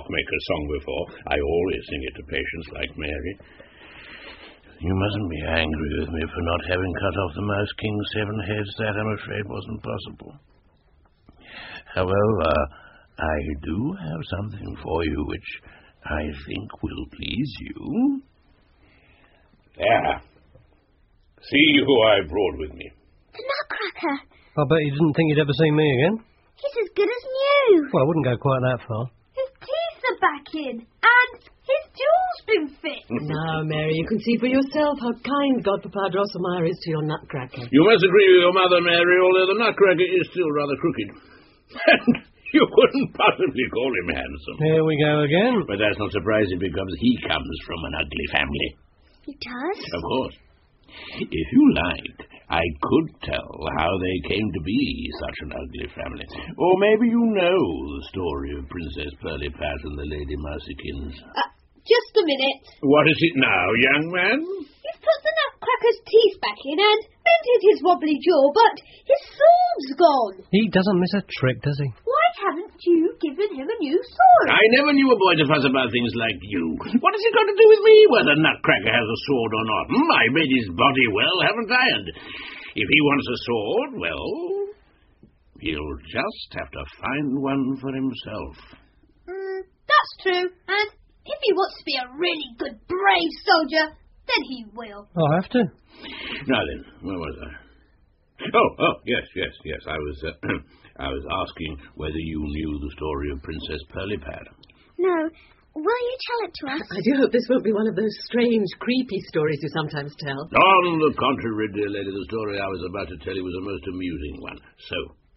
clockmaker's song before. I always sing it to patients like Mary. You mustn't be angry with me for not having cut off the Mouse King's 7 heads. That, I'm afraid, wasn't possible. However, I do have something for you which I think will please you. There. See who I brought with me. The Nutcracker. I bet you didn't think you'd ever see me again. He's as good as new. Well, I wouldn't go quite that far. His teeth are back in, and his jaw's been fixed. Now, Mary, you can see for yourself how kind Godpapa Drosselmeyer is to your Nutcracker. You must agree with your mother, Mary, although the Nutcracker is still rather crooked. And you couldn't possibly call him handsome. Here we go again. But that's not surprising because he comes from an ugly family. He does? Of course. If you like, I could tell how they came to be such an ugly family. Or maybe you know the story of Princess Pirlipat and the Lady Mousykins. Just a minute. What is it now, young man? He's put the Nutcracker's teeth back in and mended his wobbly jaw, but his sword's gone. He doesn't miss a trick, does he? Why haven't you given him a new sword? I never knew a boy to fuss about things like you. What has it got to do with me, whether Nutcracker has a sword or not? I made his body well, haven't I? And if he wants a sword, well, he'll just have to find one for himself. That's true. And if he wants to be a really good, brave soldier, then he will. I'll have to. Now then, where was I? Oh, yes. I was asking whether you knew the story of Princess Pirlipat. No. Will you tell it to us? I do hope this won't be one of those strange, creepy stories you sometimes tell. On the contrary, dear lady, the story I was about to tell you was a most amusing one. So,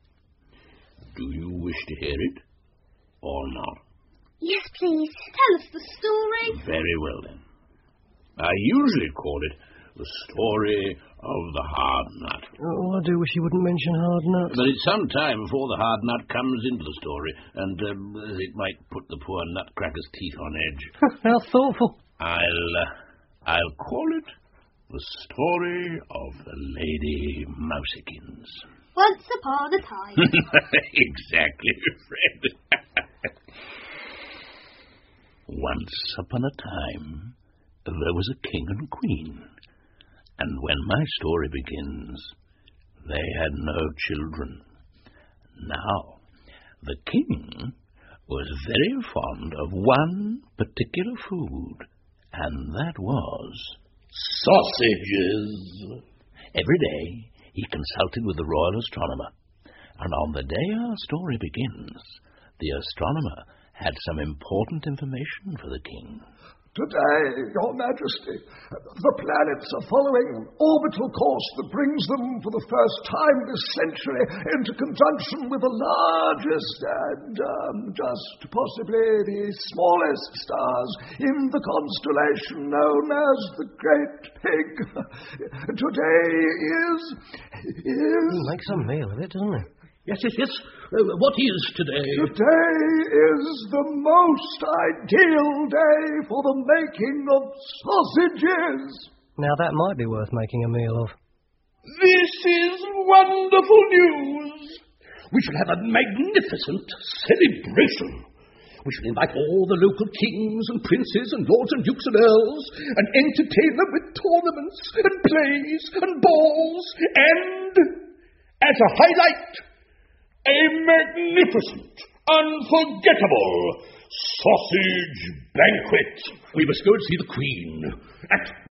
do you wish to hear it or not? Yes, please. Tell us the story. Very well, then. I usually call it the story of the hard nut. Oh, I do wish you wouldn't mention hard nuts. But it's some time before the hard nut comes into the story, and it might put the poor Nutcracker's teeth on edge. How thoughtful. I'll call it the story of the Lady Mousykins. Once upon a time. Exactly, Fred. Once upon a time, there was a king and queen. And when my story begins, they had no children. Now, the king was very fond of one particular food, and that was sausages. Every day, he consulted with the royal astronomer, and on the day our story begins, the astronomer had some important information for the king. Today, Your Majesty, the planets are following an orbital course that brings them for the first time this century into conjunction with the largest and just possibly the smallest stars in the constellation known as the Great Pig. Today is... He makes a meal of it, doesn't he? Yes. What is today? Today is the most ideal day for the making of sausages. Now, that might be worth making a meal of. This is wonderful news. We shall have a magnificent celebration. We shall invite all the local kings and princes and lords and dukes and earls and entertain them with tournaments and plays and balls and, as a highlight, a magnificent, unforgettable sausage banquet. We must go and see the Queen at